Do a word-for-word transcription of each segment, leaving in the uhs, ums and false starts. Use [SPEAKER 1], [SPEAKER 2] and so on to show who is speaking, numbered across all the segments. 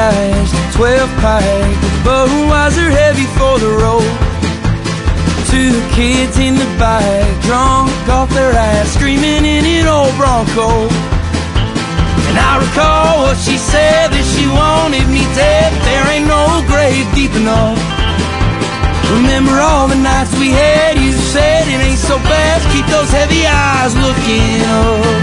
[SPEAKER 1] sized twelve pack, Budweiser heavy for the road. Two kids in the back, drunk off their ass, screaming in an old Bronco. And I recall what she said, that she wanted me dead. There ain't no grave deep enough. Remember all the nights we had, you said it ain't so bad, keep those heavy eyes looking up.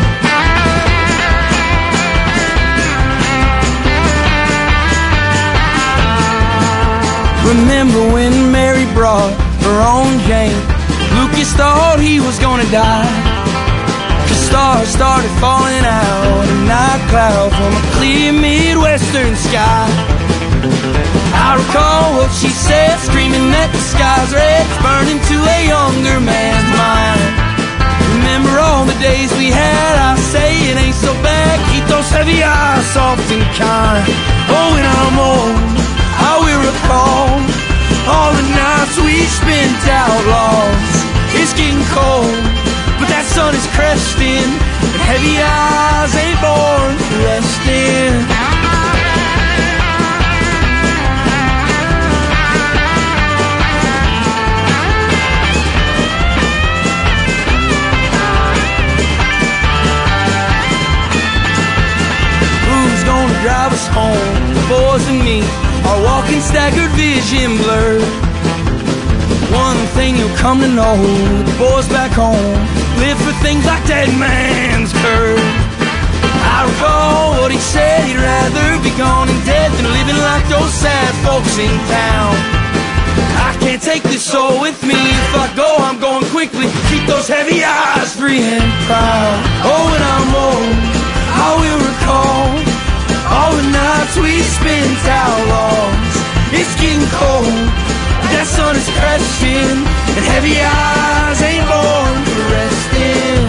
[SPEAKER 1] Remember when Mary brought her own Jane, Lucas thought he was gonna die. The stars started falling out, a night cloud from a clear Midwestern sky. I recall what she said, screaming that the sky's red, burning to a younger man's mind. Remember all the days we had, I say it ain't so bad, keep those heavy eyes soft and kind. Oh, when I'm old, I will recall all the nights we spent outlaws. It's getting cold, but that sun is cresting, and heavy eyes ain't born for resting. Who's gonna drive us home? The boys and me are walking staggered, vision blurred. One thing you'll come to know, the boys back home live for things like dead man's curve. I recall what he said, he'd rather be gone and dead than living like those sad folks in town. I can't take this soul with me, if I go I'm going quickly, keep those heavy eyes free and proud. Oh, when I'm old, I will recall all the nights we spent outlaws. It's getting cold, that sun is crashing, and heavy eyes ain't born for resting.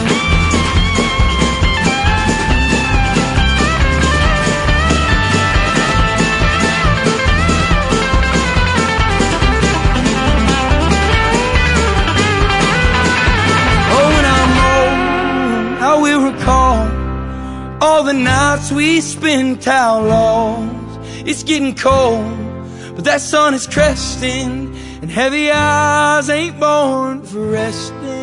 [SPEAKER 1] Oh, when I'm old, I will recall all the nights we spent outlaws. It's getting cold, but that sun is cresting, and heavy eyes ain't born for resting.